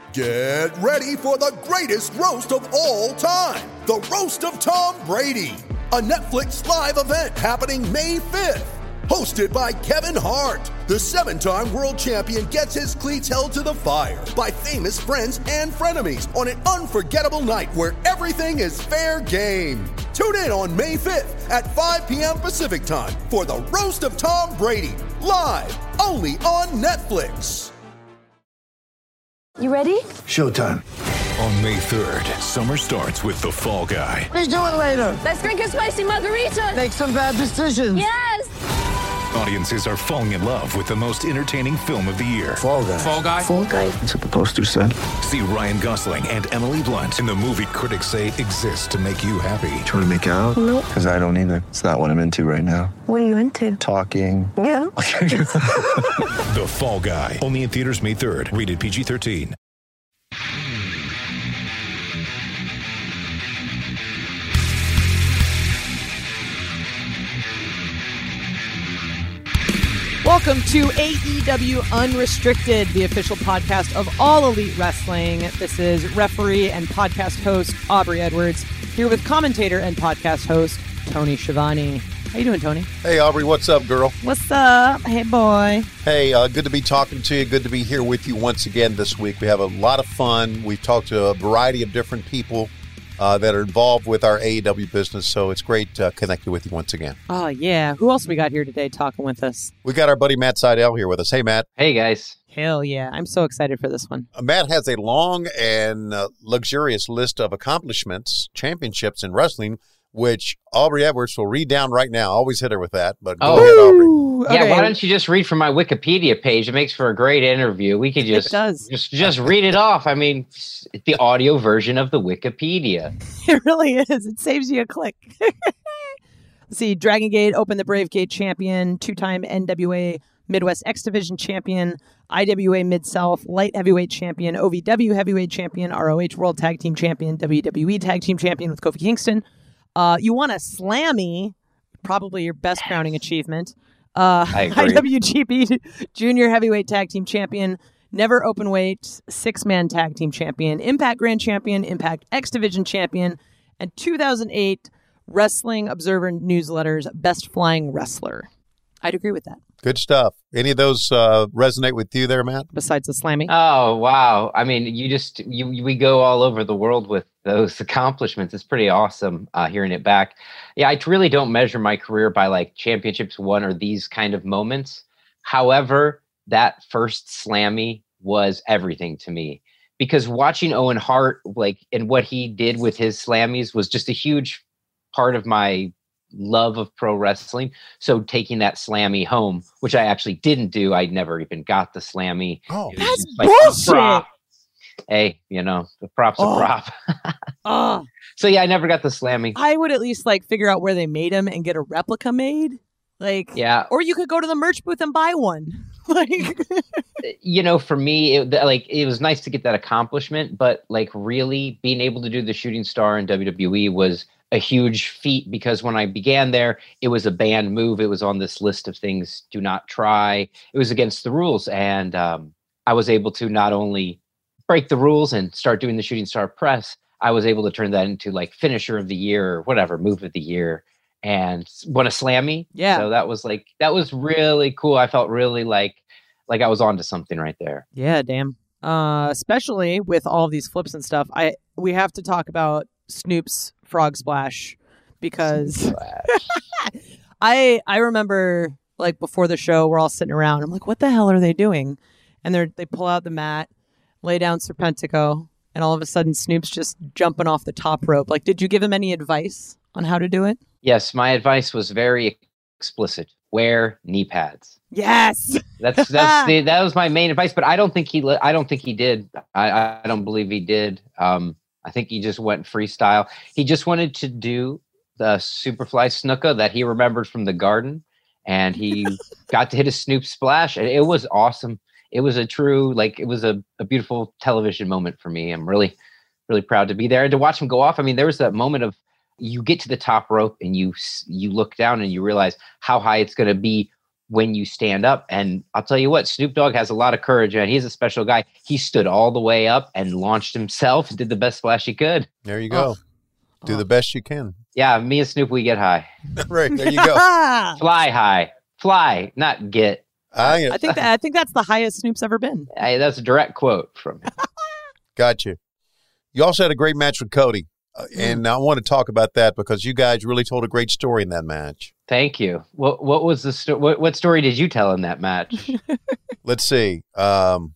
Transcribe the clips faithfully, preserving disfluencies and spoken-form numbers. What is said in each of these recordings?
Get ready for the greatest roast of all time, the Roast of Tom Brady, a Netflix live event happening May fifth. Hosted by Kevin Hart, the seven-time world champion gets his cleats held to the fire by famous friends and frenemies on an unforgettable night where everything is fair game. Tune in on May fifth at five p.m. Pacific time for the Roast of Tom Brady, live only on Netflix. You ready? Showtime. On May third, summer starts with The Fall Guy. Let's do it later. Let's drink a spicy margarita. Make some bad decisions. Yes. Audiences are falling in love with the most entertaining film of the year. Fall Guy. Fall Guy? Fall Guy. That's what the poster said. See Ryan Gosling and Emily Blunt in the movie critics say exists to make you happy. Trying to make it out? Nope. Because I don't either. It's not what I'm into right now. What are you into? Talking. Yeah. The Fall Guy. Only in theaters May third. Rated P G thirteen. Welcome to A E W Unrestricted, the official podcast of All Elite Wrestling. This is referee and podcast host Aubrey Edwards, here with commentator and podcast host Tony Schiavone. How you doing, Tony? Hey, Aubrey, what's up, girl? What's up? Hey, boy. Hey, uh, good to be talking to you. Good to be here with you once again this week. We have a lot of fun. We've talked to a variety of different people uh, that are involved with our A E W business, so it's great uh, connecting with you once again. Oh, yeah. Who else we got here today talking with us? We got our buddy Matt Seidel here with us. Hey, Matt. Hey, guys. Hell yeah. I'm so excited for this one. Uh, Matt has a long and uh, luxurious list of accomplishments, championships in wrestling, which Aubrey Edwards will read down right now. Always hit her with that, but go Oh. ahead, Aubrey. Yeah, Okay. why don't you just read from my Wikipedia page? It makes for a great interview. We could just It does. just just read it off. I mean, it's the audio version of the Wikipedia. It really is. It saves you a click. Let's see, Dragon Gate, Open the Brave Gate champion, two-time N W A Midwest X Division champion, I W A Mid-South Light Heavyweight champion, O V W Heavyweight champion, R O H World Tag Team champion, W W E Tag Team champion with Kofi Kingston. Uh, you won a Slammy, probably your best crowning achievement. Uh, I agree. I W G P Junior Heavyweight Tag Team champion, Never Openweight Six-Man Tag Team champion, Impact Grand Champion, Impact X Division champion, and two thousand eight Wrestling Observer Newsletter's Best Flying Wrestler. I'd agree with that. Good stuff. Any of those uh, resonate with you there, Matt? Besides the Slammy. Oh, wow. I mean, you just, you we go all over the world with those accomplishments. It's pretty awesome uh, hearing it back. Yeah, I really don't measure my career by like championships won or these kind of moments. However, that first Slammy was everything to me because watching Owen Hart, like, and what he did with his Slammies was just a huge part of my love of pro wrestling. So taking that Slammy home, which I actually didn't do, I never even got the Slammy. Oh, It was That's just like a bullshit. prop. Hey, you know, the prop's Oh. a prop. Oh, So yeah, I never got the Slammy. I would at least like figure out where they made them and get a replica made. Like, Yeah, or you could go to the merch booth and buy one. Like, you know, for me, it, th- like it was nice to get that accomplishment, but like really being able to do the shooting star in W W E was a huge feat because when I began there, it was a banned move. It was on this list of things do not try. It was against the rules, and um, I was able to not only break the rules and start doing the shooting star press, I was able to turn that into like finisher of the year or whatever, move of the year, and won a Slammy. Yeah. So that was like that was really cool. I felt really like like I was onto something right there. yeah, damn. Uh, especially with all of these flips and stuff, I we have to talk about Snoop's Frog Splash because I I remember like before the show we're all sitting around. I'm like, what the hell are they doing? And they they pull out the mat, lay down Serpentico, and all of a sudden Snoop's just jumping off the top rope. Like, did you give him any advice on how to do it? Yes, my advice was very explicit. Wear knee pads. Yes. That's that's the, that was my main advice. But I don't think he li- I don't think he did. I I don't believe he did. Um, I think he just went freestyle. He just wanted to do the Superfly Snuka that he remembered from the Garden, and he got to hit a Snoop splash, and it was awesome. It was a true, like, it was a, a beautiful television moment for me. I'm really, really proud to be there and to watch him go off. I mean, there was that moment of you get to the top rope and you you look down and you realize how high it's going to be when you stand up. And I'll tell you what, Snoop Dogg has a lot of courage, man. He's a special guy. He stood all the way up and launched himself and did the best splash he could. There you go. Oh. Do Oh. the best you can. Yeah, me and Snoop, we get high. Right, there you go. Fly high. Fly, not get. I, I think that I think that's the highest Snoop's ever been. Hey, that's a direct quote from him. got you. You also had a great match with Cody. Uh, and I want to talk about that because you guys really told a great story in that match. Thank you. What what was the sto- what, what story did you tell in that match? Let's see. Um,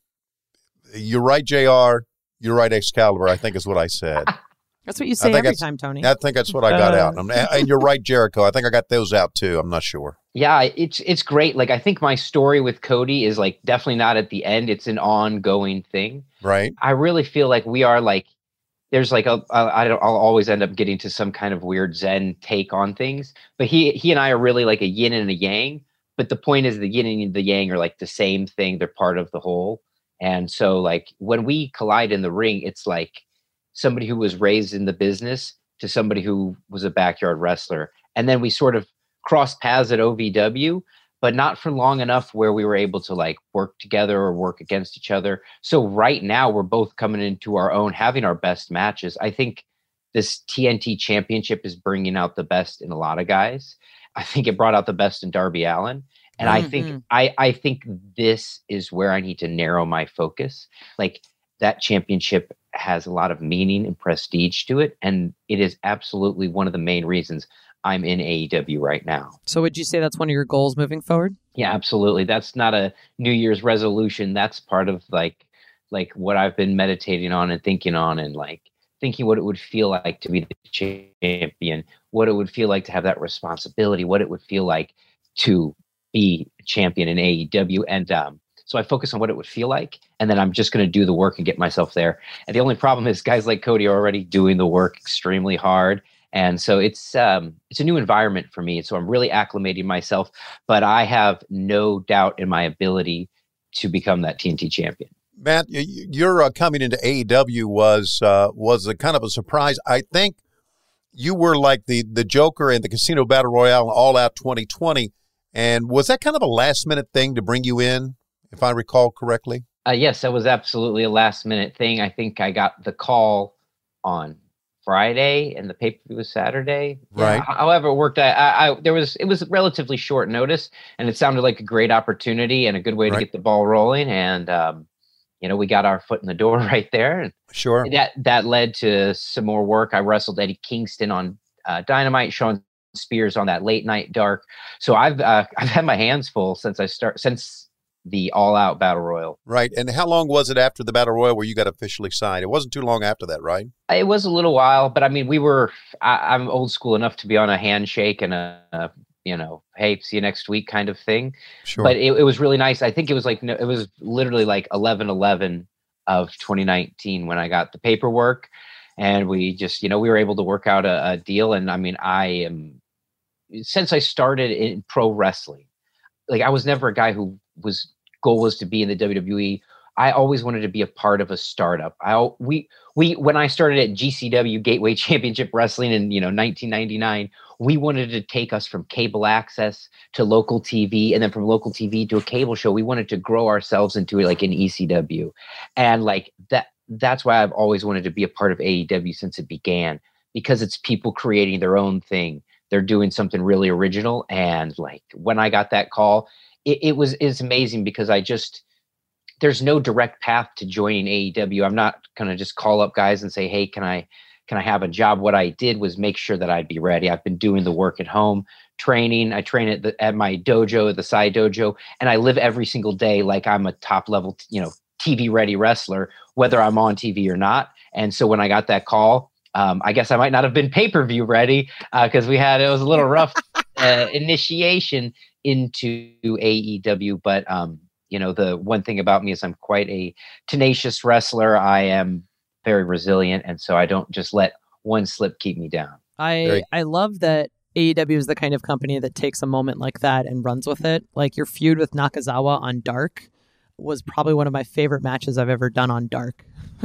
you're right, J R. You're right, Excalibur, I think is what I said. That's what you I say think every that's- time, Tony. I think that's what I got Uh. out. And, and you're right, Jericho. I think I got those out too. I'm not sure. Yeah, it's it's great. Like I think my story with Cody is like definitely not at the end. It's an ongoing thing. Right? I really feel like we are like there's like a I don't I'll always end up getting to some kind of weird Zen take on things. But he he and I are really like a yin and a yang. But the point is the yin and the yang are like the same thing. They're part of the whole. And so like when we collide in the ring, it's like somebody who was raised in the business to somebody who was a backyard wrestler. And then we sort of crossed paths at O V W, but not for long enough where we were able to like work together or work against each other. So right now we're both coming into our own, having our best matches. I think this T N T championship is bringing out the best in a lot of guys. I think it brought out the best in Darby Allin. And I think, I, I think this is where I need to narrow my focus. Like that championship has a lot of meaning and prestige to it. And it is absolutely one of the main reasons I'm in A E W right now. So would you say that's one of your goals moving forward? Yeah, absolutely. That's not a New Year's resolution. That's part of like like what I've been meditating on and thinking on and like thinking what it would feel like to be the champion, what it would feel like to have that responsibility, what it would feel like to be a champion in A E W. And um, so I focus on what it would feel like, and then I'm just going to do the work and get myself there. And the only problem is guys like Cody are already doing the work extremely hard. And so it's um, it's a new environment for me. So I'm really acclimating myself, but I have no doubt in my ability to become that T N T champion. Matt, y- y- your uh, coming into A E W was uh, was a kind of a surprise. I think you were like the the Joker in the Casino Battle Royale All Out twenty twenty. And was that kind of a last minute thing to bring you in, if I recall correctly? Uh, yes, that was absolutely a last minute thing. I think I got the call on Friday and the pay-per-view was Saturday. Right. Yeah, however it worked, I, I, I there was it was relatively short notice, and it sounded like a great opportunity and a good way Right. to get the ball rolling. And um, you know, we got our foot in the door right there, and Sure. that that led to some more work. I wrestled Eddie Kingston on uh, Dynamite, Sean Spears on that late night dark. So I've uh, I've had my hands full since I start since the All Out Battle Royal. Right. And how long was it after the Battle Royal where you got officially signed? It wasn't too long after that, right? It was a little while, but I mean, we were, I, I'm old school enough to be on a handshake and a, a, you know, hey, see you next week kind of thing. Sure. But it, it was really nice. I think it was like, no, it was literally like eleven eleven of twenty nineteen when I got the paperwork, and we just, you know, we were able to work out a, a deal. And I mean, I am, since I started in pro wrestling, like I was never a guy who was goal was to be in the W W E. I always wanted to be a part of a startup. I we we when I started at G C W Gateway Championship Wrestling in you know nineteen ninety-nine, we wanted to take us from cable access to local T V, and then from local T V to a cable show. We wanted to grow ourselves into like an E C W, and like that. That's why I've always wanted to be a part of A E W since it began, because it's people creating their own thing. They're doing something really original, and like when I got that call, it, it was it's amazing because I just. There's no direct path to joining A E W. I'm not going to just call up guys and say, hey, can I, can I have a job? What I did was make sure that I'd be ready. I've been doing the work at home, training. I train at, the, at my dojo, the Sai Dojo, and I live every single day like I'm a top level, you know, T V ready wrestler, whether I'm on T V or not. And so when I got that call, um, I guess I might not have been pay-per-view ready because uh, we had, it was a little rough uh, initiation into A E W, but, um, you know, the one thing about me is I'm quite a tenacious wrestler. I am very resilient. And so I don't just let one slip keep me down. I Very- I love that A E W is the kind of company that takes a moment like that and runs with it. Like your feud with Nakazawa on Dark was probably one of my favorite matches I've ever done on Dark.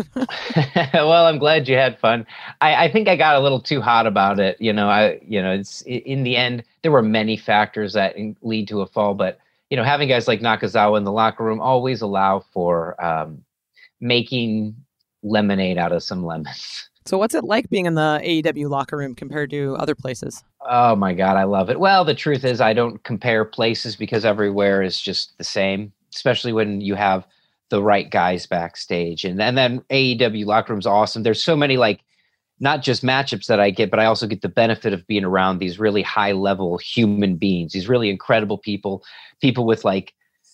Well, I'm glad you had fun. I, I think I got a little too hot about it. You know, I, you know, it's in the end, there were many factors that lead to a fall, but you know, having guys like Nakazawa in the locker room always allow for um, making lemonade out of some lemons. So what's it like being in the A E W locker room compared to other places? Oh my God, I love it. Well, the truth is I don't compare places because everywhere is just the same, especially when you have the right guys backstage. And, and then A E W locker room's awesome. There's so many, like, not just matchups that I get, but I also get the benefit of being around these really high level human beings, these really incredible people, people with like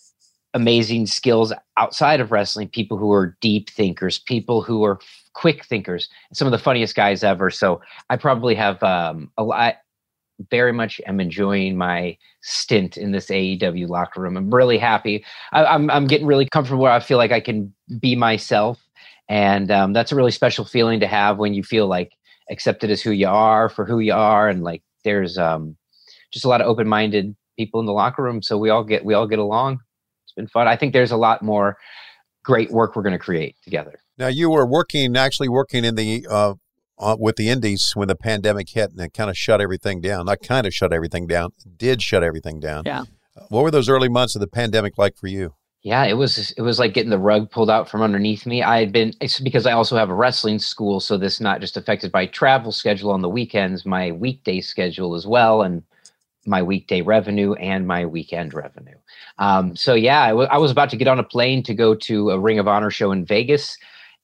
amazing skills outside of wrestling, people who are deep thinkers, people who are quick thinkers, some of the funniest guys ever. So I probably have um, a lot, very much am enjoying my stint in this A E W locker room. I'm really happy. I, I'm I'm getting really comfortable where I feel like I can be myself. And um, that's a really special feeling to have when you feel like accepted as who you are for who you are. And like, there's um, just a lot of open-minded people in the locker room. So we all get, we all get along. It's been fun. I think there's a lot more great work we're going to create together. Now you were working, actually working in the, uh, uh, with the Indies when the pandemic hit and it kind of shut everything down. Not kind of shut everything down, did shut everything down. Yeah. What were those early months of the pandemic like for you? Yeah, it was it was like getting the rug pulled out from underneath me. I had been, it's because I also have a wrestling school, so this not just affected my travel schedule on the weekends, my weekday schedule as well, and my weekday revenue and my weekend revenue. Um, so yeah, I, w- I was about to get on a plane to go to a Ring of Honor show in Vegas,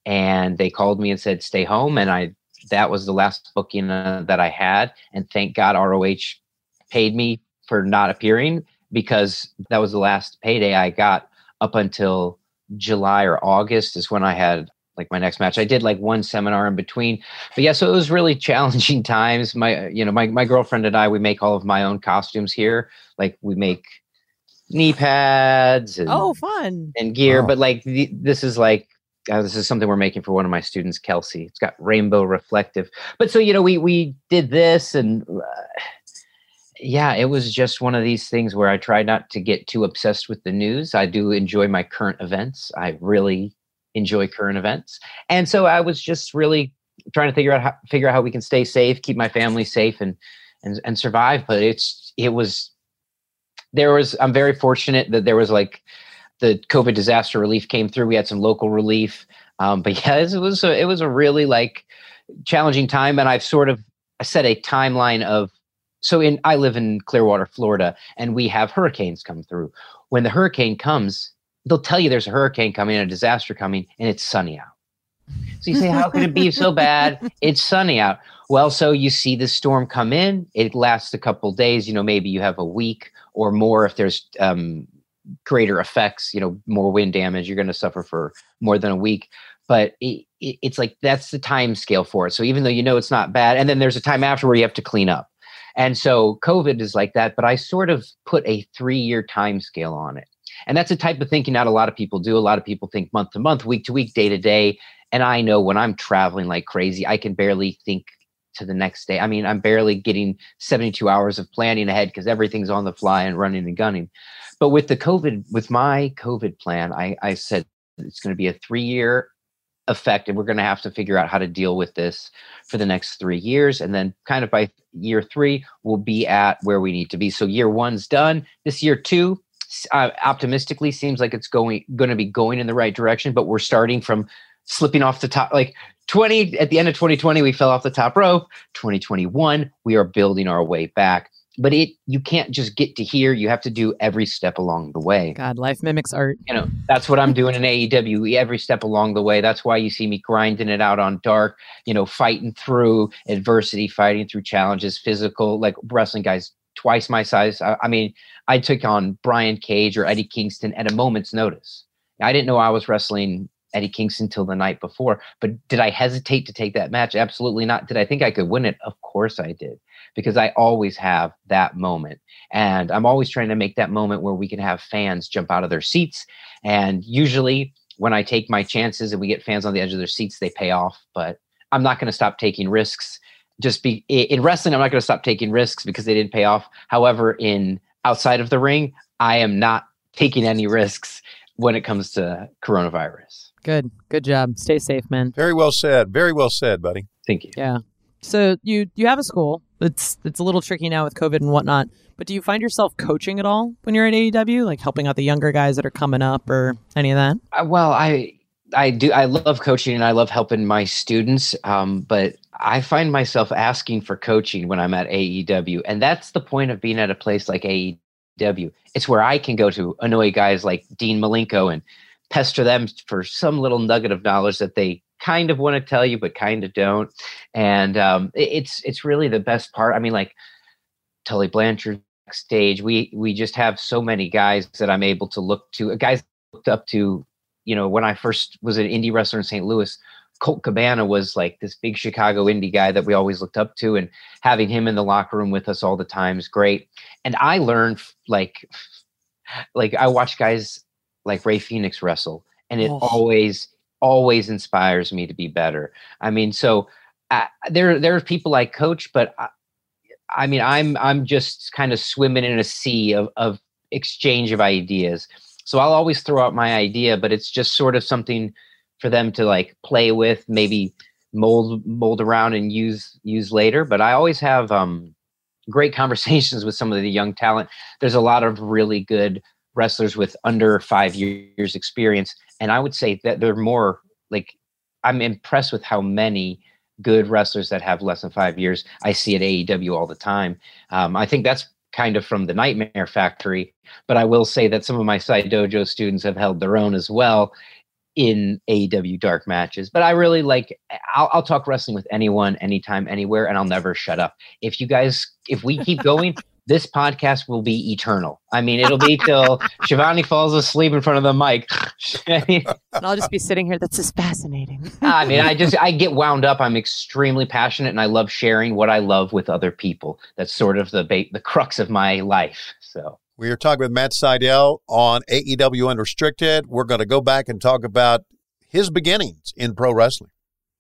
and they called me and said, stay home. And I that was the last booking uh, that I had. And thank God R O H paid me for not appearing, because that was the last payday I got. Up until July or August is when I had like my next match. I did like one seminar in between, but yeah, so it was really challenging times. My, you know, my, my girlfriend and I, we make all of my own costumes here. Like we make knee pads and, oh, fun and gear. Oh. But like, the, this is like, uh, this is something we're making for one of my students, Kelsey. It's got rainbow reflective, but so, you know, we, we did this and, uh, yeah, it was just one of these things where I try not to get too obsessed with the news. I do enjoy my current events. I really enjoy current events. And so I was just really trying to figure out how, figure out how we can stay safe, keep my family safe and, and, and survive. But it's, it was, there was, I'm very fortunate that there was like the COVID disaster relief came through. We had some local relief. Um, but yeah, it was, a, it was a really like challenging time. And I've sort of set a timeline of, So in I live in Clearwater, Florida, and we have hurricanes come through. When the hurricane comes, they'll tell you there's a hurricane coming, a disaster coming, and it's sunny out. So you say, how could it be so bad? It's sunny out. Well, so you see the storm come in. It lasts a couple days. You know, maybe you have a week or more if there's um, greater effects, you know, more wind damage. You're going to suffer for more than a week. But it, it, it's like that's the time scale for it. So even though you know it's not bad, and then there's a time after where you have to clean up. And so COVID is like that, but I sort of put a three-year time scale on it. And that's a type of thinking not a lot of people do. A lot of people think month to month, week to week, day to day. And I know when I'm traveling like crazy, I can barely think to the next day. I mean, I'm barely getting seventy-two hours of planning ahead because everything's on the fly and running and gunning. But with the COVID, with my COVID plan, I, I said it's going to be a three-year effect, and we're going to have to figure out how to deal with this for the next three years. And then kind of by year three, we'll be at where we need to be. So year one's done. This year two, uh, optimistically seems like it's going, going to be going in the right direction, but we're starting from slipping off the top, like twenty at the end of twenty twenty, we fell off the top rope. twenty twenty-one, we are building our way back. But it, you can't just get to here. You have to do every step along the way. God, life mimics art. You know, that's what I'm doing in A E W every step along the way. That's why you see me grinding it out on Dark, you know, fighting through adversity, fighting through challenges, physical, like wrestling guys twice my size. I, I mean, I took on Brian Cage or Eddie Kingston at a moment's notice. I didn't know I was wrestling Eddie Kingston till the night before, but did I hesitate to take that match? Absolutely not. Did I think I could win it? Of course I did. Because I always have that moment. And I'm always trying to make that moment where we can have fans jump out of their seats. And usually when I take my chances and we get fans on the edge of their seats, they pay off. But I'm not going to stop taking risks. Just be in wrestling, I'm not going to stop taking risks because they didn't pay off. However, in outside of the ring, I am not taking any risks when it comes to coronavirus. Good. Good job. Stay safe, man. Very well said. Very well said, buddy. Thank you. Yeah. So you you have a school, It's it's a little tricky now with COVID and whatnot. But do you find yourself coaching at all when you're at A E W, like helping out the younger guys that are coming up or any of that? Uh, well, I I do. I love coaching and I love helping my students. Um, but I find myself asking for coaching when I'm at A E W, and that's the point of being at a place like A E W. It's where I can go to annoy guys like Dean Malenko and pester them for some little nugget of knowledge that they kind of want to tell you, but kind of don't. And um, it, it's it's really the best part. I mean, like Tully Blanchard backstage, we we just have so many guys that I'm able to look to. Guys looked up to, you know, when I first was an indie wrestler in Saint Louis, Colt Cabana was like this big Chicago indie guy that we always looked up to, and having him in the locker room with us all the time is great. And I learned like, like I watch guys like Ray Phoenix wrestle, and it oh. always, always inspires me to be better. I mean, so uh, there, there are people I coach, but I, I mean, I'm, I'm just kind of swimming in a sea of, of exchange of ideas. So I'll always throw out my idea, but it's just sort of something for them to like play with, maybe mold mold around and use use later. But I always have um, great conversations with some of the young talent. There's a lot of really good wrestlers with under five years experience, and I would say that they're more like, I'm impressed with how many good wrestlers that have less than five years I see at A E W all the time. Um, I think that's kind of from the Nightmare Factory, but I will say that some of my side dojo students have held their own as well in A E W dark matches. But I really like, I'll, I'll talk wrestling with anyone, anytime, anywhere, and I'll never shut up. If you guys, if we keep going, this podcast will be eternal. I mean, it'll be till Shivani falls asleep in front of the mic. And I'll just be sitting here. That's just fascinating. I mean, I just, I get wound up. I'm extremely passionate, and I love sharing what I love with other people. That's sort of the bait, the crux of my life. So. We are talking with Matt Sydal on A E W Unrestricted. We're going to go back and talk about his beginnings in pro wrestling.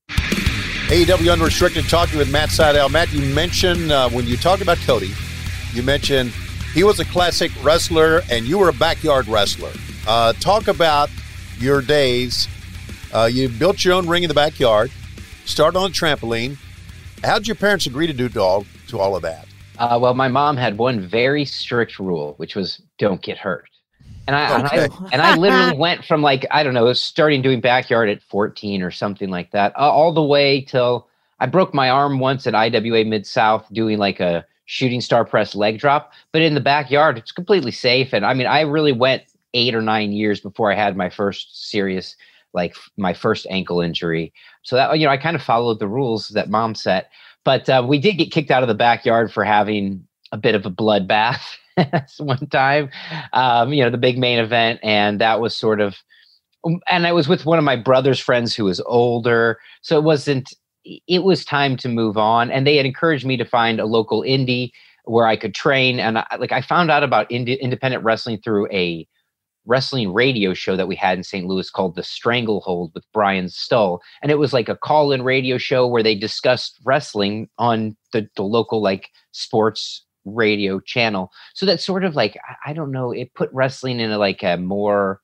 A E W Unrestricted, talking with Matt Sydal. Matt, you mentioned uh, when you talked about Cody, you mentioned he was a classic wrestler and you were a backyard wrestler. Uh, talk about your days. Uh, you built your own ring in the backyard, started on a trampoline. How did your parents agree to do to all, to all of that? Uh, well, my mom had one very strict rule, which was don't get hurt. And I, okay. and I and I literally went from like, I don't know, starting doing backyard at fourteen or something like that, uh, all the way till I broke my arm once at I W A Mid-South doing like a shooting star press leg drop. But in the backyard, it's completely safe. And I mean, I really went eight or nine years before I had my first serious, like my first ankle injury. So that, you know, I kind of followed the rules that mom set. But uh, we did get kicked out of the backyard for having a bit of a bloodbath one time, um, you know, the big main event. And that was sort of, and I was with one of my brother's friends who was older. So it wasn't, it was time to move on. And they had encouraged me to find a local indie where I could train. And I, like I found out about indie, independent wrestling through a wrestling radio show that we had in Saint Louis called The Stranglehold with Brian Stull. And it was like a call-in radio show where they discussed wrestling on the, the local like sports radio channel. So that sort of like, I don't know, it put wrestling in a, like a more,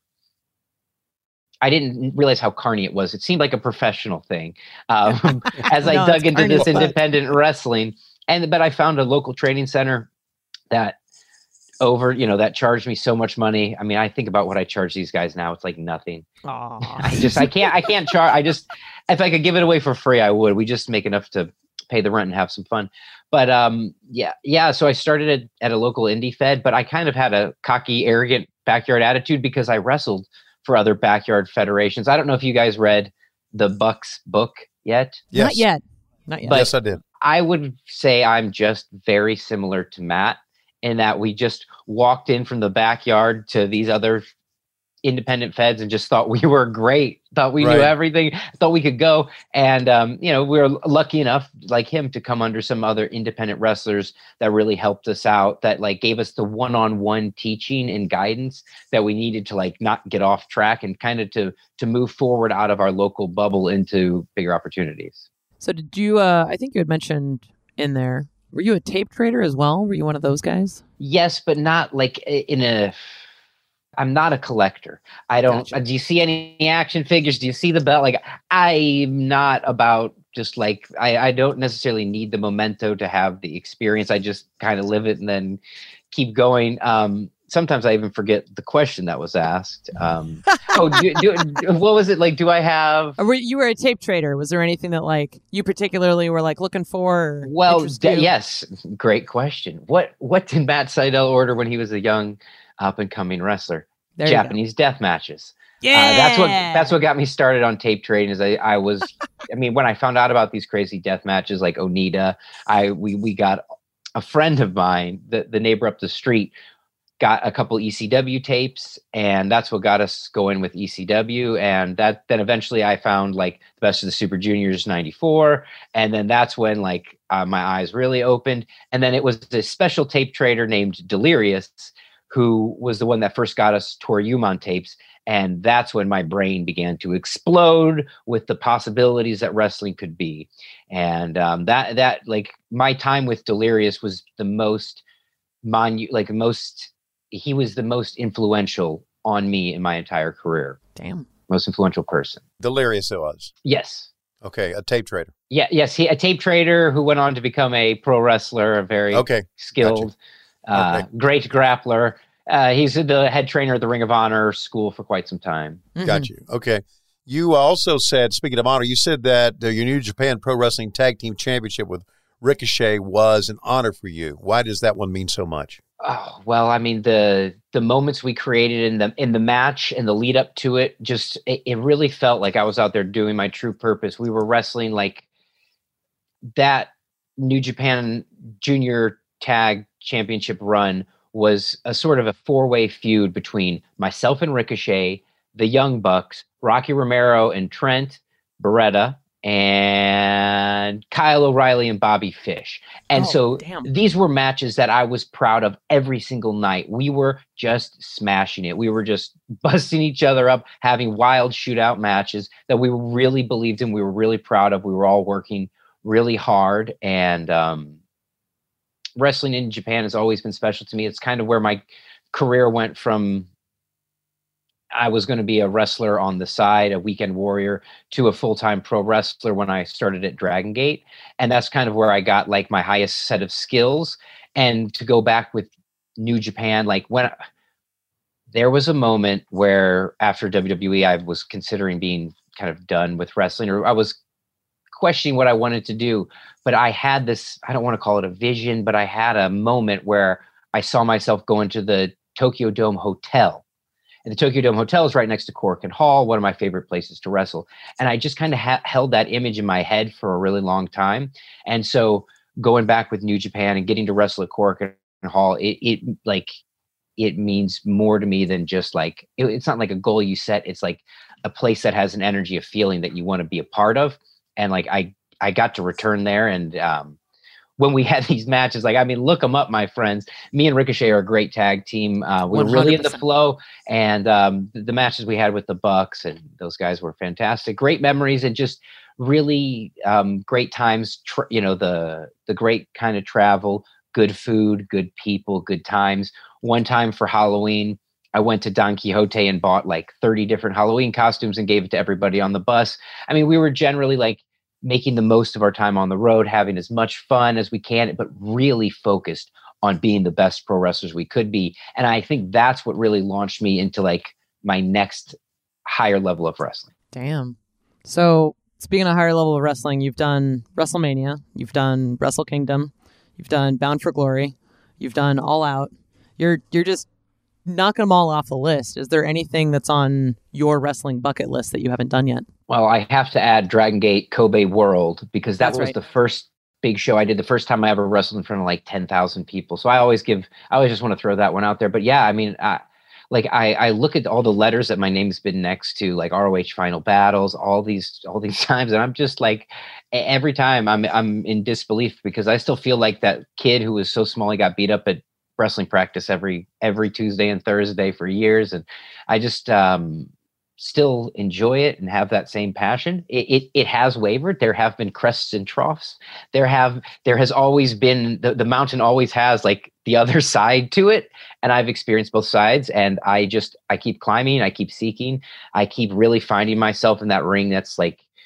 I didn't realize how carny it was. It seemed like a professional thing um, as I no, dug into this independent wrestling. And, but I found a local training center that over, you know, that charged me so much money. I mean, I think about what I charge these guys now. It's like nothing. I just, I can't, I can't charge. I just, if I could give it away for free, I would. We just make enough to pay the rent and have some fun. But um, yeah, yeah. So I started at, at a local indie fed, but I kind of had a cocky, arrogant backyard attitude because I wrestled for other backyard federations. I don't know if you guys read the Bucks book yet. Yes. Not yet. Not yet. But yes, I did. I would say I'm just very similar to Matt, in that we just walked in from the backyard to these other independent feds and just thought we were great, thought we right. knew everything, thought we could go. And, um, you know, we were lucky enough, like him, to come under some other independent wrestlers that really helped us out, that like gave us the one-on-one teaching and guidance that we needed to like not get off track and kind of to, to move forward out of our local bubble into bigger opportunities. So did you, uh, I think you had mentioned in there, were you a tape trader as well? Were you one of those guys? Yes, but not like in a, I'm not a collector. I don't, Gotcha. Do you see any action figures? Do you see the belt? Like, I'm not about just like I, I don't necessarily need the memento to have the experience. I just kind of live it and then keep going. Um, sometimes I even forget the question that was asked. Um, oh, do, do, what was it like? Do I have? Or were, you were a tape trader. Was there anything that like you particularly were like looking for? Or well, interest de- you? yes, great question. What what did Matt Sydal order when he was a young up and coming wrestler? There you go. Japanese death matches. Yeah, Uh, that's what that's what got me started on tape trading. Is I, I was, I mean, when I found out about these crazy death matches like Onita, I we we got a friend of mine, the the neighbor up the street, got a couple E C W tapes, and that's what got us going with E C W. And that then eventually I found like the Best of the Super Juniors ninety-four, and then that's when like uh, my eyes really opened. And then it was this special tape trader named Delirious, who was the one that first got us Toryumon tapes. And that's when my brain began to explode with the possibilities that wrestling could be. And um, that, that like my time with Delirious was the most monu- like most, he was the most influential on me in my entire career. Damn. Most influential person. Delirious it was. Yes. Okay, a tape trader. Yeah. Yes. He, a tape trader who went on to become a pro wrestler, a very Okay, skilled, uh, Okay. great grappler. Uh, he's the head trainer at the Ring of Honor school for quite some time. Mhm. Got you. Okay. You also said, speaking of honor, you said that uh, your New Japan Pro Wrestling Tag Team Championship with Ricochet was an honor for you. Why does that one mean so much? Oh, well, I mean, the the moments we created in the in the match and the lead up to it, just it, it really felt like I was out there doing my true purpose. We were wrestling like that. New Japan Junior Tag Championship run was a sort of a four-way feud between myself and Ricochet, the Young Bucks, Rocky Romero and Trent Beretta, and Kyle O'Reilly and Bobby Fish. And Oh, so damn. these were matches that I was proud of every single night. We were just smashing it. We were just busting each other up, having wild shootout matches that we really believed in. We were really proud of. We were all working really hard. And um, wrestling in Japan has always been special to me. It's kind of where my career went from I was going to be a wrestler on the side, a weekend warrior, to a full-time pro wrestler when I started at Dragon Gate. And that's kind of where I got like my highest set of skills. And to go back with New Japan, like when I, there was a moment where after W W E, I was considering being kind of done with wrestling, or I was questioning what I wanted to do. But I had this, I don't want to call it a vision, but I had a moment where I saw myself going to the Tokyo Dome Hotel. And the Tokyo Dome Hotel is right next to Korakuen Hall, one of my favorite places to wrestle. And I just kind of ha- held that image in my head for a really long time. And so going back with New Japan and getting to wrestle at Korakuen Hall, it, it like, it means more to me than just like, it, it's not like a goal you set. It's like a place that has an energy, a feeling that you want to be a part of. And like, I, I got to return there. And um, when we had these matches, like, I mean, look them up, my friends. Me and Ricochet are a great tag team. Uh, we were really in the flow, and um, the, the matches we had with the Bucks and those guys were fantastic. Great memories and just really um, great times. Tr- you know, the the great kind of travel, good food, good people, good times. One time for Halloween, I went to Don Quixote and bought like thirty different Halloween costumes and gave it to everybody on the bus. I mean, we were generally like making the most of our time on the road, having as much fun as we can, but really focused on being the best pro wrestlers we could be. And I think that's what really launched me into like my next higher level of wrestling. Damn. So speaking of higher level of wrestling, you've done WrestleMania, you've done Wrestle Kingdom, you've done Bound for Glory, you've done All Out. You're you're just knocking them all off the list. Is there anything that's on your wrestling bucket list that you haven't done yet? Well, I have to add Dragon Gate Kobe World, because that That's was right. the first big show I did, the first time I ever wrestled in front of like ten thousand people. So I always give, I always just want to throw that one out there. But yeah, I mean, I, like I, I look at all the letters that my name's been next to, like R O H Final Battles, all these, all these times. And I'm just like, e- every time I'm, I'm in disbelief, because I still feel like that kid who was so small, he got beat up at wrestling practice every, every Tuesday and Thursday for years. And I just, um, still enjoy it and have that same passion. It, it it has wavered. There have been crests and troughs. There have there has always been the, the mountain always has like the other side to it. And I've experienced both sides. And I just I keep climbing, I keep seeking, I keep really finding myself in that ring that's like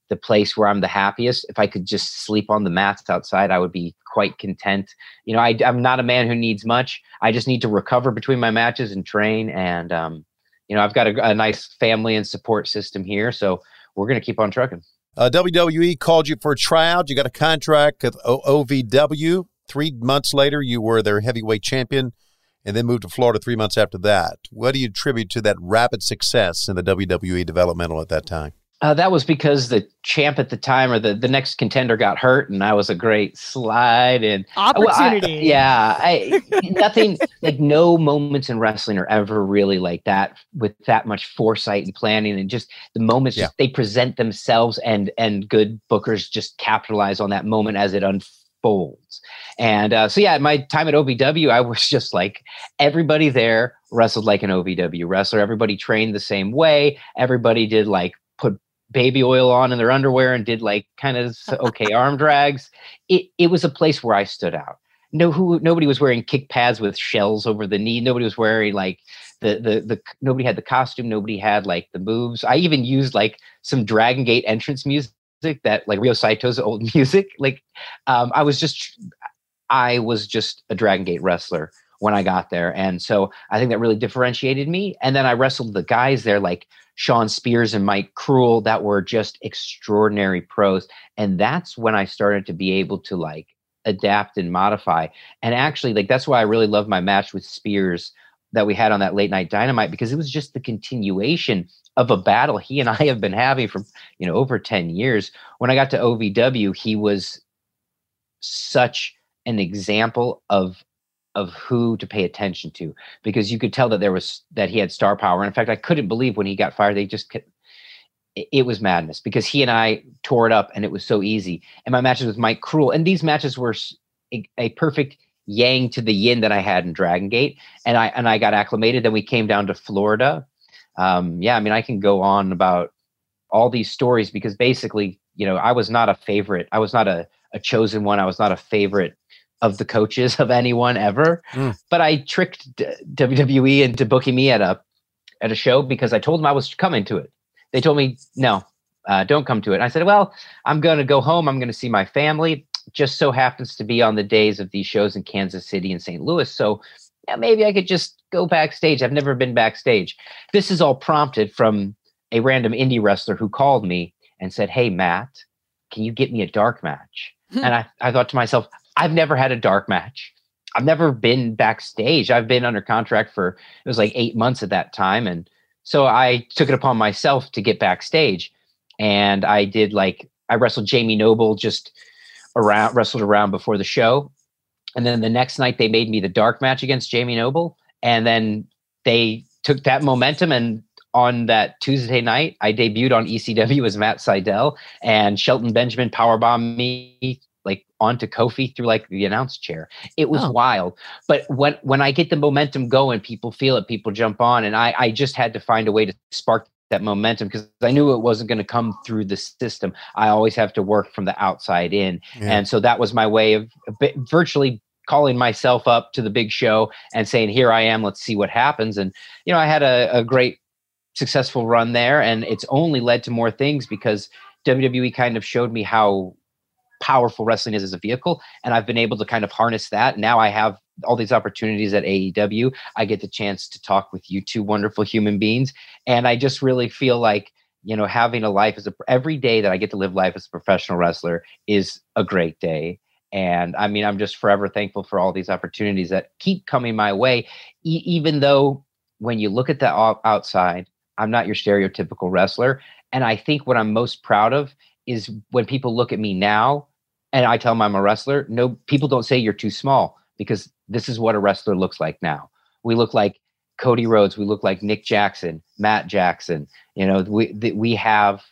the place where I'm the happiest. If I could just sleep on the mats outside, I would be quite content. You know, I, I'm not a man who needs much. I just need to recover between my matches and train. And, um, you know, I've got a, a nice family and support system here. So we're going to keep on trucking. Uh, W W E called you for a tryout. You got a contract with o- OVW. Three months later, you were their heavyweight champion and then moved to Florida three months after that. What do you attribute to that rapid success in the W W E developmental at that time? Uh, that was because the champ at the time, or the, the next contender, got hurt, and I was a great slide and opportunity. Well, I, yeah, I, nothing like no moments in wrestling are ever really like that with that much foresight and planning, and just the moments yeah. just, they present themselves, and and good bookers just capitalize on that moment as it unfolds. And uh, so yeah, my time at O V W, I was just like everybody there wrestled like an O V W wrestler. Everybody trained the same way. Everybody did like put baby oil on in their underwear and did like kind of okay arm drags. It it was a place where I stood out. No, who nobody was wearing kick pads with shells over the knee. Nobody was wearing like the the the nobody had the costume. Nobody had like the moves. I even used like some Dragon Gate entrance music, that like Ryo Saito's old music. Like um, I was just I was just a Dragon Gate wrestler when I got there, and so I think that really differentiated me. And then I wrestled the guys there like Sean Spears and Mike Cruel that were just extraordinary pros. And that's when I started to be able to like adapt and modify. And actually, like, that's why I really love my match with Spears that we had on that Late Night Dynamite, because it was just the continuation of a battle he and I have been having for, you know, over ten years. When I got to O V W, he was such an example of of who to pay attention to, because you could tell that there was, that he had star power. And in fact, I couldn't believe when he got fired, they just, it, it was madness, because he and I tore it up and it was so easy. And my matches with Mike Cruel, and these matches were a, a perfect yang to the yin that I had in Dragon Gate. And I, and I got acclimated. Then we came down to Florida. Um, yeah, I mean, I can go on about all these stories, because basically, you know, I was not a favorite. I was not a, a chosen one. I was not a favorite of the coaches of anyone ever, mm. but I tricked D- W W E into booking me at a, at a show, because I told them I was coming to it. They told me, no, uh, don't come to it. And I said, well, I'm going to go home. I'm going to see my family. Just so happens to be on the days of these shows in Kansas City and Saint Louis. So yeah, maybe I could just go backstage. I've never been backstage. This is all prompted from a random indie wrestler who called me and said, hey, Matt, can you get me a dark match? Hmm. And I, I thought to myself, I've never had a dark match. I've never been backstage. I've been under contract for, it was like eight months at that time. And so I took it upon myself to get backstage. And I did like, I wrestled Jamie Noble just around, wrestled around before the show. And then the next night they made me the dark match against Jamie Noble. And then they took that momentum, and on that Tuesday night, I debuted on E C W as Matt Sydal, and Shelton Benjamin powerbombed me like onto Kofi through like the announce chair. It was oh. wild. But when, when I get the momentum going, people feel it, people jump on. And I, I just had to find a way to spark that momentum, because I knew it wasn't going to come through the system. I always have to work from the outside in. Yeah. And so that was my way of virtually calling myself up to the big show and saying, here I am, let's see what happens. And, you know, I had a, a great successful run there, and it's only led to more things, because W W E kind of showed me how powerful wrestling is as a vehicle. And I've been able to kind of harness that. Now I have all these opportunities at A E W. I get the chance to talk with you two wonderful human beings. And I just really feel like, you know, having a life as a, every day that I get to live life as a professional wrestler is a great day. And I mean, I'm just forever thankful for all these opportunities that keep coming my way, e- even though when you look at the outside, I'm not your stereotypical wrestler. And I think what I'm most proud of is when people look at me now and I tell them I'm a wrestler, no, people don't say you're too small, because this is what a wrestler looks like now. We look like Cody Rhodes. We look like Nick Jackson, Matt Jackson. You know, we, th- we have,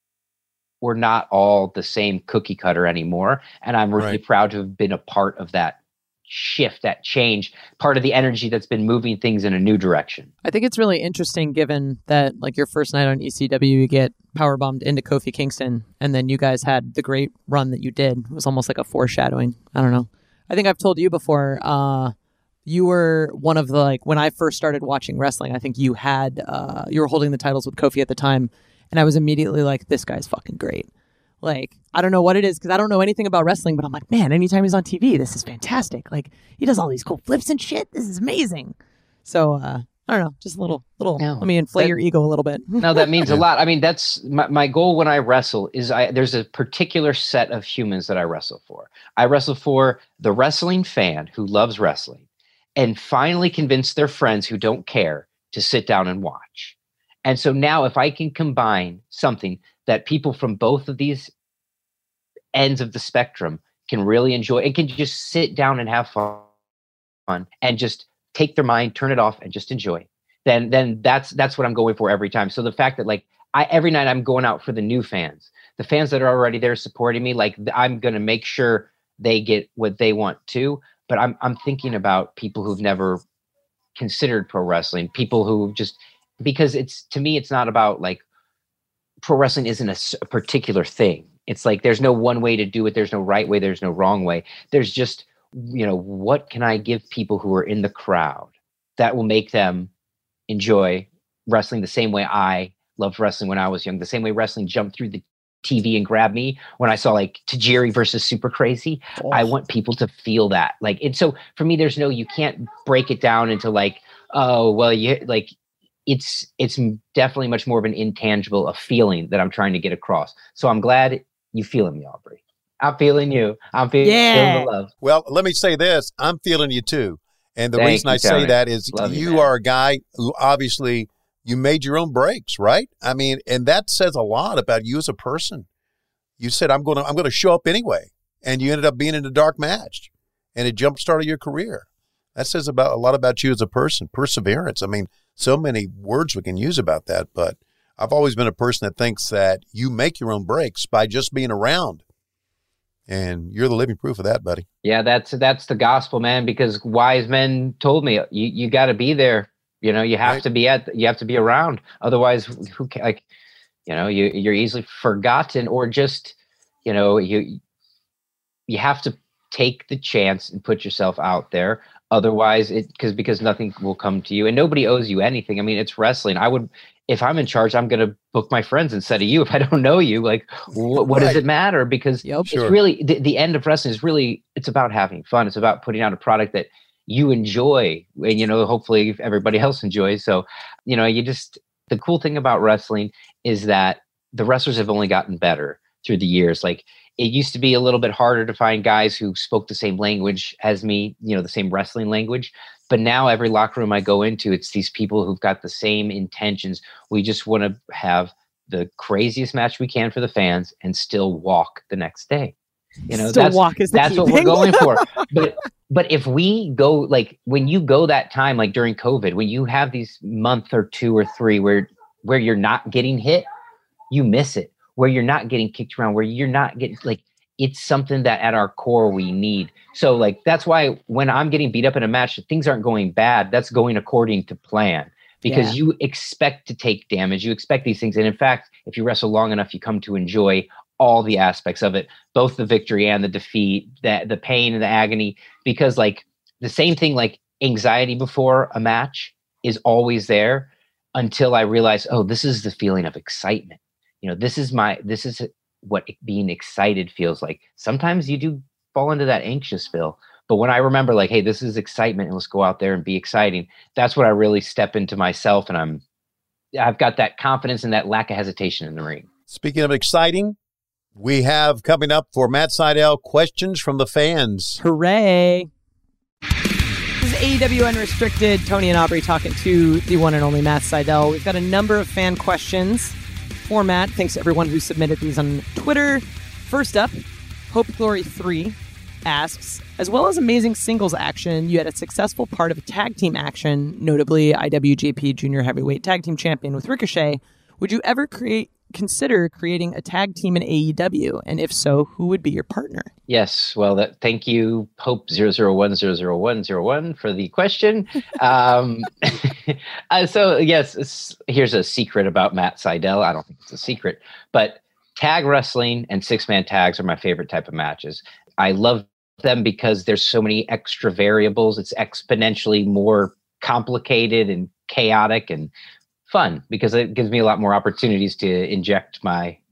we're not all the same cookie cutter anymore. And I'm really right. proud to have been a part of that shift, that change, part of the energy that's been moving things in a new direction. I think it's really interesting, given that like your first night on E C W, you get powerbombed into Kofi Kingston, and then you guys had the great run that you did. It was almost like a foreshadowing. I don't know. I think I've told you before, uh, you were one of the, like, when I first started watching wrestling, I think you had, uh, you were holding the titles with Kofi at the time, and I was immediately like, this guy's fucking great. Like, I don't know what it is because I don't know anything about wrestling, but I'm like, man, anytime he's on T V, this is fantastic. Like, he does all these cool flips and shit. This is amazing. So, uh, I don't know, just a little, little, No, let me inflate that- your ego a little bit. No, that means a lot. I mean, that's my, my goal when I wrestle is I there's a particular set of humans that I wrestle for. I wrestle for the wrestling fan who loves wrestling and finally convince their friends who don't care to sit down and watch. And so now if I can combine something that people from both of these ends of the spectrum can really enjoy and can just sit down and have fun and just take their mind, turn it off, and just enjoy. Then, then that's that's what I'm going for every time. So the fact that like I every night I'm going out for the new fans, the fans that are already there supporting me, like I'm gonna make sure they get what they want too. But I'm I'm thinking about people who've never considered pro wrestling, people who just because it's to me it's not about like pro wrestling isn't a, s- a particular thing. It's like there's no one way to do it. There's no right way. There's no wrong way. There's just you know, what can I give people who are in the crowd that will make them enjoy wrestling the same way I loved wrestling when I was young, the same way wrestling jumped through the T V and grabbed me when I saw like Tajiri versus Super Crazy. Oh. I want people to feel that. Like, and so for me, there's no, you can't break it down into like, oh, well, you like, it's, it's definitely much more of an intangible, a feeling that I'm trying to get across. So I'm glad you feeling me, Aubrey. I'm feeling you. I'm feeling, Yeah. feeling the love. Well, let me say this. I'm feeling you too. And the Thank reason you, I say Tony. that is Love you, you man. are a guy who obviously you made your own breaks, right? I mean, and that says a lot about you as a person. You said, I'm going to, I'm going to show up anyway. And you ended up being in a dark match and it jump-started your career. That says about a lot about you as a person, perseverance. I mean, so many words we can use about that, but I've always been a person that thinks that you make your own breaks by just being around. And you're the living proof of that, buddy. Yeah, that's that's the gospel, man. Because wise men told me you you got to be there. You know, you have Right. to be at you have to be around. Otherwise, who ca- like you know you you're easily forgotten or just you know you you have to take the chance and put yourself out there. Otherwise, it because because nothing will come to you and nobody owes you anything. I mean, it's wrestling. I would. If I'm in charge, I'm going to book my friends instead of you. If I don't know you, like, wh- what Right. does it matter? Because Yep. it's Sure. really the, the end of wrestling is really it's about having fun. It's about putting out a product that you enjoy, and you know, hopefully everybody else enjoys. So, you know, you just the cool thing about wrestling is that the wrestlers have only gotten better through the years. Like it used to be a little bit harder to find guys who spoke the same language as me, you know, the same wrestling language. But now every locker room I go into, it's these people who've got the same intentions. We just want to have the craziest match we can for the fans and still walk the next day. You know, Still that's, walk is the that's key what thing. we're going for. But but if we go like when you go that time, like during COVID, when you have these month or two or three where where you're not getting hit, you miss it. Where you're not getting kicked around, where you're not getting like it's something that at our core we need. So like that's why when I'm getting beat up in a match, things aren't going bad. That's going according to plan because Yeah. you expect to take damage. You expect these things. And in fact, if you wrestle long enough, you come to enjoy all the aspects of it, both the victory and the defeat, the, the pain and the agony, because like the same thing, like anxiety before a match is always there until I realize, oh, this is the feeling of excitement. You know, this is my, this is what being excited feels like. Sometimes you do fall into that anxious feel, but when I remember like, hey, this is excitement and let's go out there and be exciting. That's what I really step into myself. And I'm, I've got that confidence and that lack of hesitation in the ring. Speaking of exciting, we have coming up for Matt Seidel, questions from the fans. Hooray. This is A E W Unrestricted. Tony and Aubrey talking to the one and only Matt Seidel. We've got a number of fan questions for Matt. Thanks to everyone who submitted these on Twitter. First up, Hope Glory three asks, as well as amazing singles action, you had a successful part of a tag team action, notably I W G P Junior Heavyweight Tag Team Champion with Ricochet. Would you ever create consider creating a tag team in A E W? And if so, who would be your partner? Yes. Well, that, thank you, Hope zero zero one zero zero one zero one for the question. um, uh, so yes, it's- here's a secret about Matt Seidel. I don't think it's a secret, but tag wrestling and six-man tags are my favorite type of matches. I love them because there's so many extra variables. It's exponentially more complicated and chaotic and fun because it gives me a lot more opportunities to inject my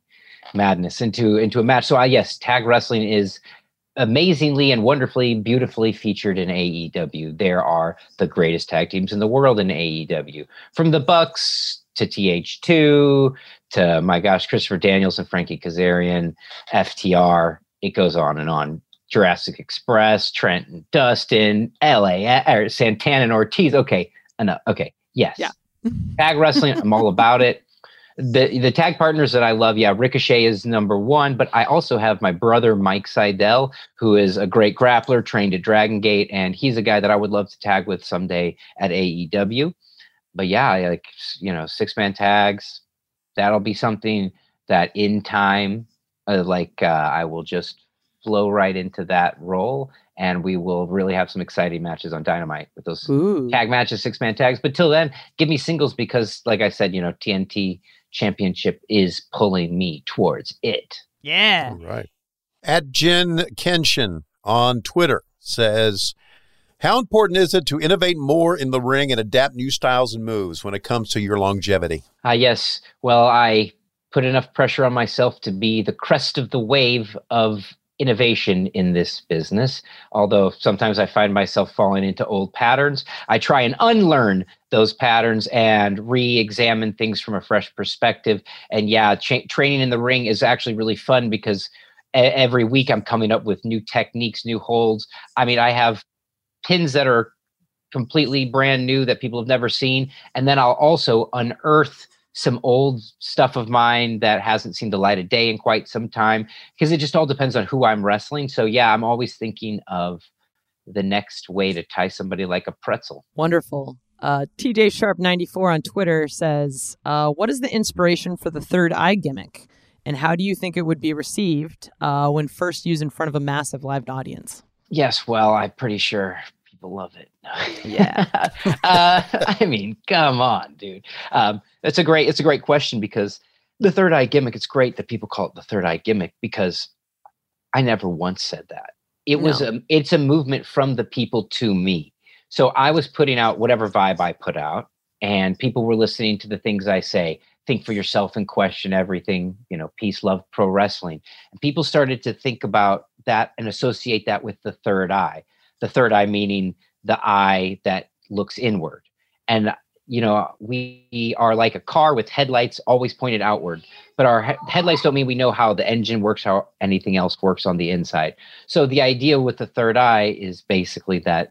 madness into into a match. So I yes, tag wrestling is amazingly and wonderfully, beautifully featured in A E W. There are the greatest tag teams in the world in A E W, from the Bucks to T H two to, my gosh, Christopher Daniels and Frankie Kazarian, F T R. It goes on and on. Jurassic Express, Trent and Dustin, L A, or Santana and Ortiz. Okay, enough. Okay, yes. Yeah. Tag wrestling, I'm all about it. The the tag partners that I love, yeah, Ricochet is number one, but I also have my brother, Mike Seidel, who is a great grappler, trained at Dragon Gate, and he's a guy that I would love to tag with someday at A E W. But yeah, like, you know, six-man tags, that'll be something that in time, uh, like, uh, I will just flow right into that role, and we will really have some exciting matches on Dynamite with those Ooh. tag matches, six-man tags. But till then, give me singles because, like I said, you know, T N T Championship is pulling me towards it. Yeah. All right. At Jen Kenshin on Twitter says, how important is it to innovate more in the ring and adapt new styles and moves when it comes to your longevity? Uh, yes. Well, I put enough pressure on myself to be the crest of the wave of innovation in this business. Although sometimes I find myself falling into old patterns, I try and unlearn those patterns and re-examine things from a fresh perspective. And yeah, cha- training in the ring is actually really fun because a- every week I'm coming up with new techniques, new holds. I mean, I have pins that are completely brand new that people have never seen. And then I'll also unearth some old stuff of mine that hasn't seen the light of day in quite some time, because it just all depends on who I'm wrestling. So yeah, I'm always thinking of the next way to tie somebody like a pretzel. Wonderful. Uh, T J Sharp ninety-four on Twitter says, uh, what is the inspiration for the third eye gimmick? And how do you think it would be received uh, when first used in front of a massive live audience? Yes, well, I'm pretty sure people love it. Yeah. uh, I mean, come on, dude. Um, that's a great, it's a great question because the third eye gimmick, it's great that people call it the third eye gimmick because I never once said that. It was No. a, it's a movement from the people to me. So I was putting out whatever vibe I put out and people were listening to the things I say. Think for yourself and question everything, you know, peace, love, pro wrestling. And people started to think about that and associate that with the third eye. The third eye meaning the eye that looks inward. And, you know, we are like a car with headlights always pointed outward, but our he- headlights don't mean we know how the engine works, how anything else works on the inside. So the idea with the third eye is basically that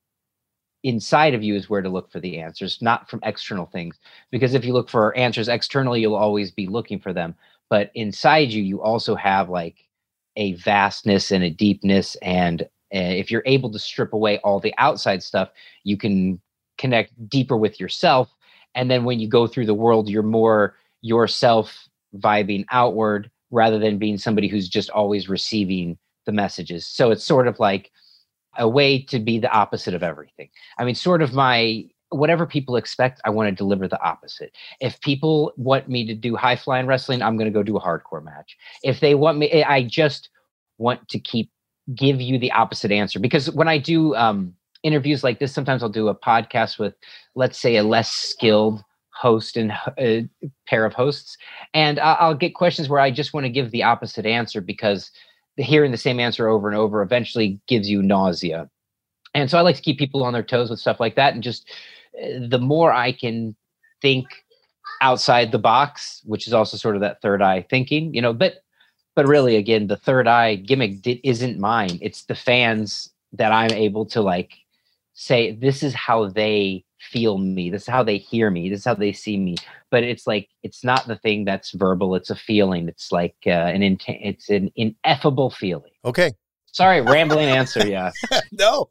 inside of you is where to look for the answers, not from external things. Because if you look for answers externally, you'll always be looking for them. But inside you, you also have like a vastness and a deepness. And uh, if you're able to strip away all the outside stuff, you can connect deeper with yourself. And then when you go through the world, you're more yourself vibing outward rather than being somebody who's just always receiving the messages. So it's sort of like a way to be the opposite of everything. I mean, sort of my, whatever people expect, I want to deliver the opposite. If people want me to do high flying wrestling, I'm going to go do a hardcore match. If they want me, I just want to keep, give you the opposite answer. Because when I do um, interviews like this, sometimes I'll do a podcast with, let's say, a less skilled host and a pair of hosts. And I'll get questions where I just want to give the opposite answer because hearing the same answer over and over eventually gives you nausea. And so I like to keep people on their toes with stuff like that. And just uh, the more I can think outside the box, which is also sort of that third eye thinking, you know, but, but really, again, the third eye gimmick di- isn't mine. It's the fans that I'm able to like say, this is how they feel me. This is how they hear me. This is how they see me. But it's like, it's not the thing that's verbal. It's a feeling. It's like uh, an int- it's an ineffable feeling. Okay. Sorry, rambling answer. Yeah. No,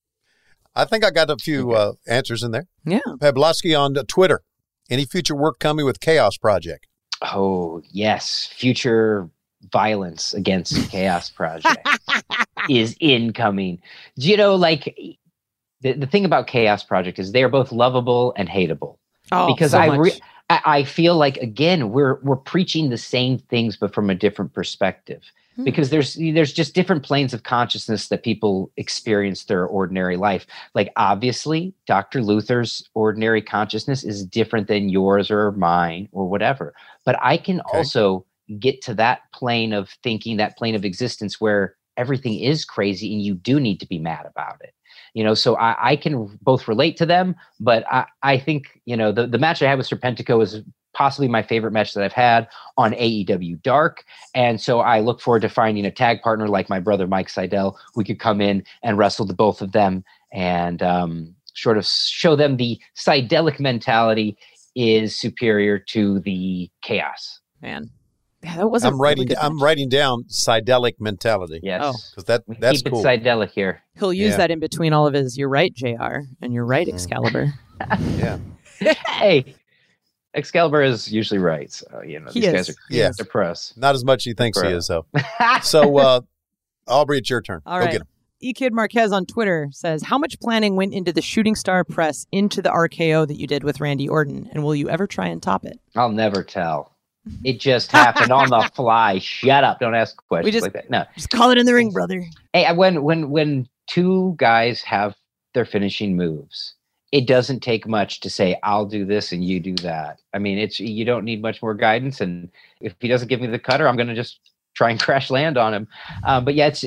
I think I got a few uh, answers in there. Yeah. Pavlovsky on Twitter. Any future work coming with Chaos Project? Oh, yes. Future violence against Chaos Project is incoming. Do you know, like, the, the thing about Chaos Project is they're both lovable and hateable. Oh, because so I, much. re- I I feel like, again, we're we're preaching the same things, but from a different perspective. Hmm. Because there's there's just different planes of consciousness that people experience their ordinary life. Like, obviously, Doctor Luther's ordinary consciousness is different than yours or mine or whatever. But I can Okay. also get to that plane of thinking, that plane of existence where everything is crazy and you do need to be mad about it. You know, so I, I can both relate to them, but I, I think, you know, the, the match I had with Serpentico is possibly my favorite match that I've had on A E W Dark. And so I look forward to finding a tag partner like my brother, Mike Seidel, who could come in and wrestle the both of them and um, sort of show them the Seidelic mentality is superior to the chaos. Man. Yeah, that was I'm writing. I'm writing down Seidelic mentality. Yes, because that we that's keep cool. it Seidelic here. He'll use Yeah. that in between all of his. You're right, J R, and you're right, Excalibur. Yeah, Hey, Excalibur is usually right. So, you know, He these is. guys are Yeah. they're pros. not as much as he thinks he Bro. is, though. So, uh, Aubrey, it's your turn. All Go right. get him. E-Kid Marquez on Twitter says, how much planning went into the Shooting Star press into the R K O that you did with Randy Orton, and will you ever try and top it? I'll never tell. It just happened on the fly. Shut up! Don't ask questions We just- like that. No. Just call it in the ring, brother. Hey, when when when two guys have their finishing moves, it doesn't take much to say I'll do this and you do that. I mean, it's you don't need much more guidance. And if he doesn't give me the cutter, I'm going to just try and crash land on him. Um, but yeah, it's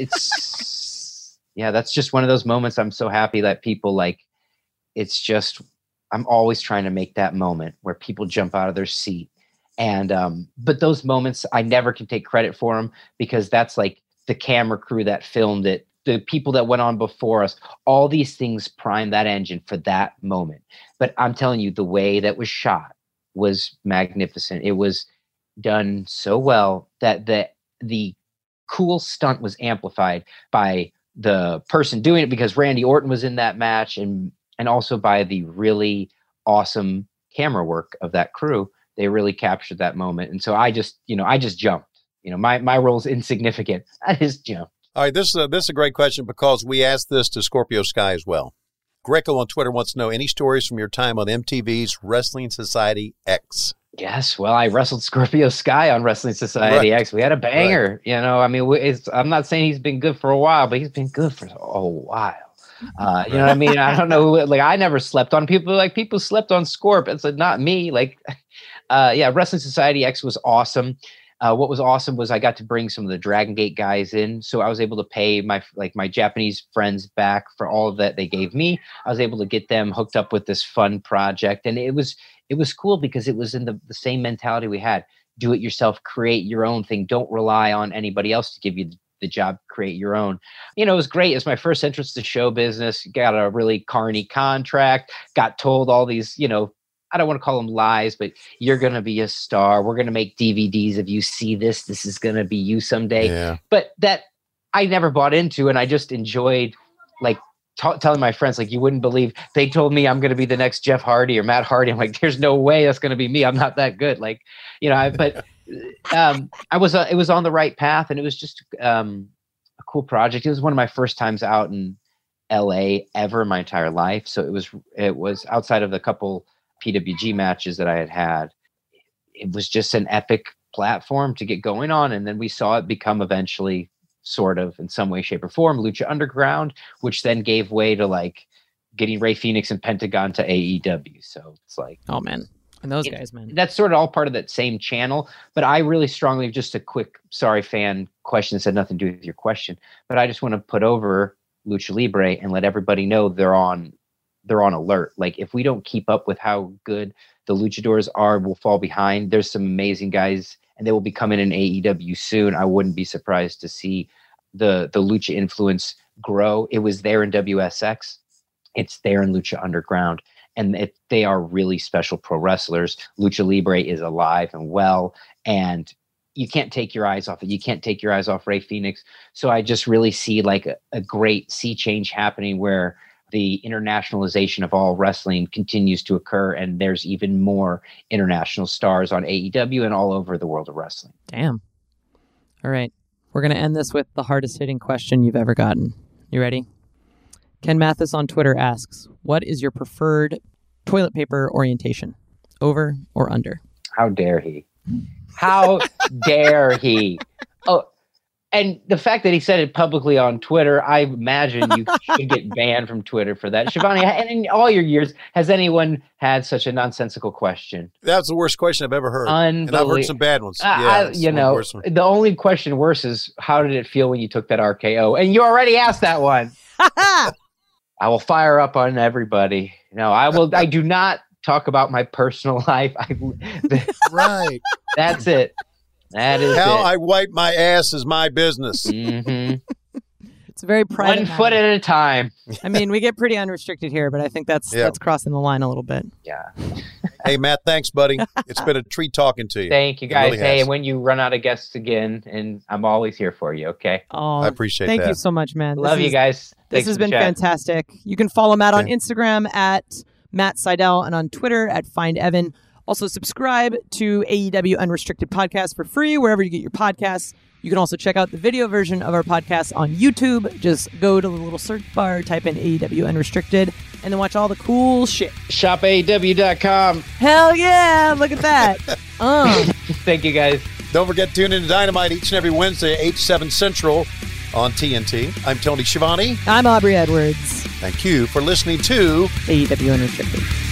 it's yeah, that's just one of those moments. I'm so happy that people like. It's just I'm always trying to make that moment where people jump out of their seat. And um, but those moments, I never can take credit for them because that's like the camera crew that filmed it, the people that went on before us. All these things prime that engine for that moment. But I'm telling you, the way that was shot was magnificent. It was done so well that the the cool stunt was amplified by the person doing it because Randy Orton was in that match, and and also by the really awesome camera work of that crew. They really captured that moment. And so I just, you know, I just jumped. You know, my, my role's insignificant. I just jumped. All right, this is a, this is a great question because we asked this to Scorpio Sky as well. Greco on Twitter wants to know any stories from your time on M T V's Wrestling Society X. Yes, well, I wrestled Scorpio Sky on Wrestling Society Right. X. We had a banger. You know, I mean, we- it's, I'm not saying he's been good for a while, but he's been good for a while. Uh, you know what I mean? I don't know. Who, like, I never slept on people. Like, people slept on Scorp. It's like, not me. Like, uh, yeah, Wrestling Society X was awesome. Uh, what was awesome was I got to bring some of the Dragon Gate guys in, so I was able to pay my like my Japanese friends back for all of that they gave me. I was able to get them hooked up with this fun project, and it was it was cool because it was in the, the same mentality we had: do it yourself, create your own thing. Don't rely on anybody else to give you the, the job. Create your own. You know, it was great. It was my first entrance to show business. Got a really carny contract. Got told all these, you know. I don't want to call them lies, but you're going to be a star. We're going to make D V Ds. If you see this, this is going to be you someday. Yeah. But that I never bought into. And I just enjoyed like t- telling my friends, like, you wouldn't believe they told me I'm going to be the next Jeff Hardy or Matt Hardy. I'm like, there's no way that's going to be me. I'm not that good. Like, you know, I, but um, I was, uh, it was on the right path, and it was just um, a cool project. It was one of my first times out in L A ever in my entire life. So it was, it was outside of the couple P W G matches that I had had. It was just an epic platform to get going on. And then we saw it become eventually sort of in some way, shape or form, Lucha Underground, which then gave way to like getting Ray Phoenix and Pentagon to A E W. So it's like, Oh, man. And those It- guys, man. that's sort of all part of that same channel. But I really strongly, just a quick, sorry, fan question that had nothing to do with your question, but I just want to put over Lucha Libre and let everybody know they're on they're on alert. Like, if we don't keep up with how good the luchadors are, we'll fall behind. There's some amazing guys, and they will be coming in A E W soon. I wouldn't be surprised to see the, the lucha influence grow. It was there in W S X. It's there in Lucha Underground. And it, they are really special pro wrestlers. Lucha Libre is alive and well, and you can't take your eyes off it. You can't take your eyes off Ray Phoenix. So I just really see like a, a great sea change happening where the internationalization of all wrestling continues to occur, and there's even more international stars on A E W and all over the world of wrestling. Damn. All right. We're going to end this with the hardest hitting question you've ever gotten. You ready? Ken Mathis on Twitter asks, what is your preferred toilet paper orientation? Over or under? How dare he? How dare he? Oh, and the fact that he said it publicly on Twitter, I imagine you should get banned from Twitter for that. Shivani, and in all your years, has anyone had such a nonsensical question? That's the worst question I've ever heard. And I've heard some bad ones. Uh, yeah, I, you know, the only question worse is, how did it feel when you took that R K O? And you already asked that one. I will fire up on everybody. No, I will. I do not talk about my personal life. I, right. That's it. That is How it. I wipe my ass is my business. Mm-hmm. It's a very private. One foot at a time. I mean, we get pretty unrestricted here, but I think that's Yeah. that's crossing the line a little bit. Yeah. Hey, Matt, thanks, buddy. It's been a treat talking to you. Thank you, It guys. really Hey, has. and when you run out of guests again, and I'm always here for you, okay? Oh, I appreciate thank that. you so much, man. Love This you is- guys. This Thanks has for the been chat. fantastic. You can follow Matt on Okay. Instagram at Matt Seidel and on Twitter at Find Evan. Also, subscribe to A E W Unrestricted Podcast for free wherever you get your podcasts. You can also check out the video version of our podcast on YouTube. Just go to the little search bar, type in A E W Unrestricted, and then watch all the cool shit. shop A E W dot com. Hell yeah! Look at that. uh. Thank you, guys. Don't forget to tune in to Dynamite each and every Wednesday at eight, seven Central on T N T. I'm Tony Schiavone. I'm Aubrey Edwards. Thank you for listening to A E W Unrestricted.